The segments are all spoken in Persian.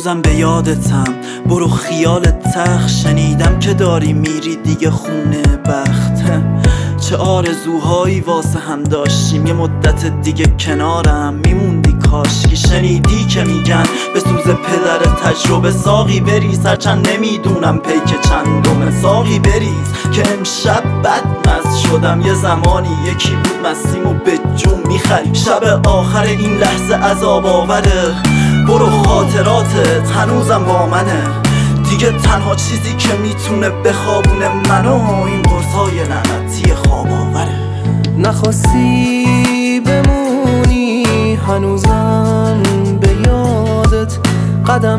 هنوزم به یادتم. برو خیال تخت، شنیدم که داری میری دیگه خونه بخت. چه آرزوهایی واسه هم داشتیم، یه مدت دیگه کنارم میموندی کاشکی. شنیدی که میگن به سوز پدر تجربه ساقی بریز، هرچند نمیدونم پیک چندمه. ساقی بریز که امشب بدمست شدم، یه زمانی یکی بود مستیم و به جون میخری. شب آخر این لحظه عذاب آوره، برو خاطراتت هنوزم با منه. دیگه تنها چیزی که میتونه بخوابونه منو این قرصای لعنتی خواب آوره. نخواستی بمونی هنوزم به یادت قدم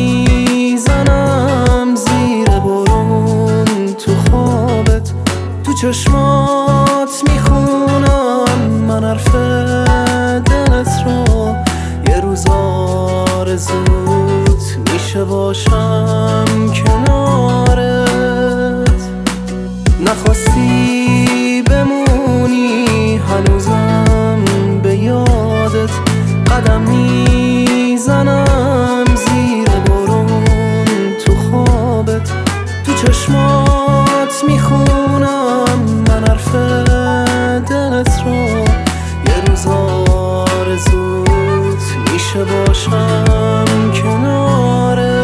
میزنم، زیر برون تو خوابت تو چشمات میخونم من حرف دلت رو. یه روز آرزوت میشه باشم کنارت. نخواستی بمونی هنوزم به یادت قدم میزنم، زیر برون تو خوابت تو چشمات میخونم من حرف دلت رو. یه روز آرزوت میشه باشم کنارت.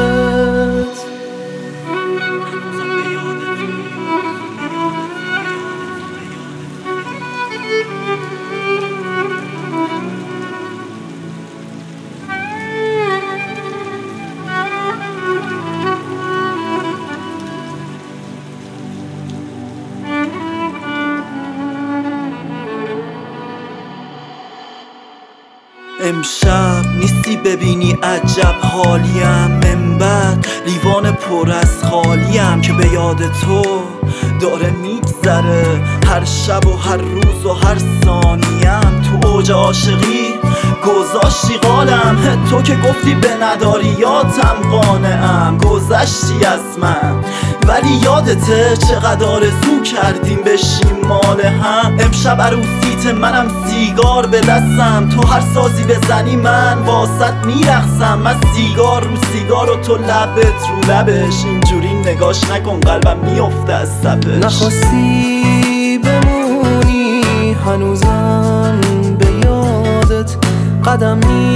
امشب نیستی ببینی عجب حالیم، من بعد لیوان پر از خالیم که به یاد تو داره میگذره هر شب و هر روز و هر ثانیم. تو اوج عاشقی گذاشتی قالم، تو که گفتی به نداریاتم قانعم. گذشتی از من ولی یادته چقدر آرزو کردیم بشیم مال هم. امشب عروسیت منم سیگار به دستم، تو هر سازی بزنی من واسط میرقصم. من سیگار رو سیگار و تو لبت رو لبش، اینجوری نگاش نکن قلبم میفته از صفش. نخواستی بمونی هنوزم به یادت قدم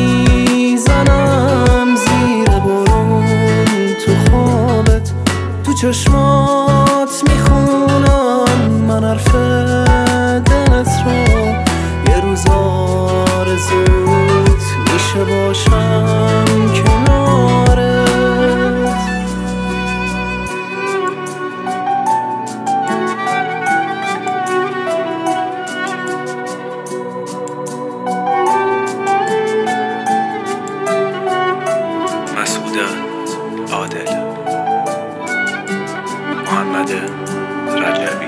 میزنم، زیر برون تو خوابت تو چشمات میخونم من حرف دلت رو. یه روز آرزوت میشه باشم کنارت. مسعود عادل، محمد رجبی.